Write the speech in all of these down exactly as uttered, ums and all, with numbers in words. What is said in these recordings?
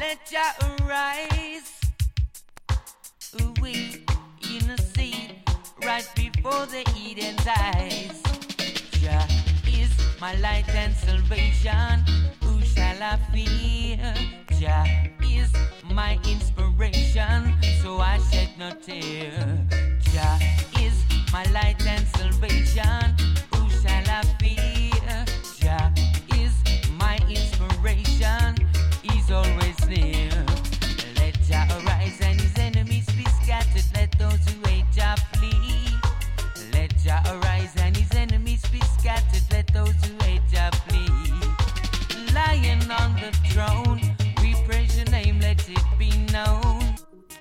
Let Jah arise. We in the sea, right before the Eden's eyes. Jah is my light and salvation. Who shall I fear? Jah is my inspiration, so I shed no tear. Jah is my light and salvation. Who shall I fear? Jah is my inspiration. He's always near. Let Jah arise and his enemies be scattered. Let those who hate Jah flee. Let Jah arise and his enemies be scattered. Let those who hate Jah flee. Lion on the throne, we praise your name, let it be known.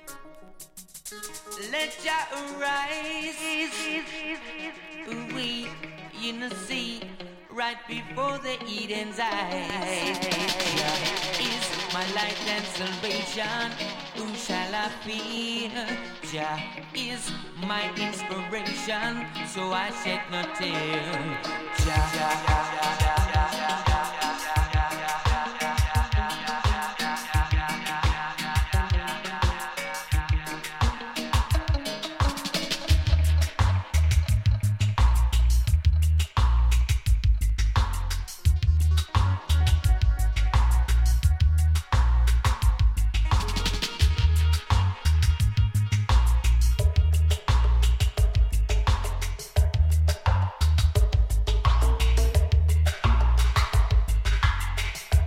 Let Jah arise. We in the sea, right before the Eden's eyes. Jah is my light and salvation. Who shall I fear? Jah is my inspiration, so I shed no tear.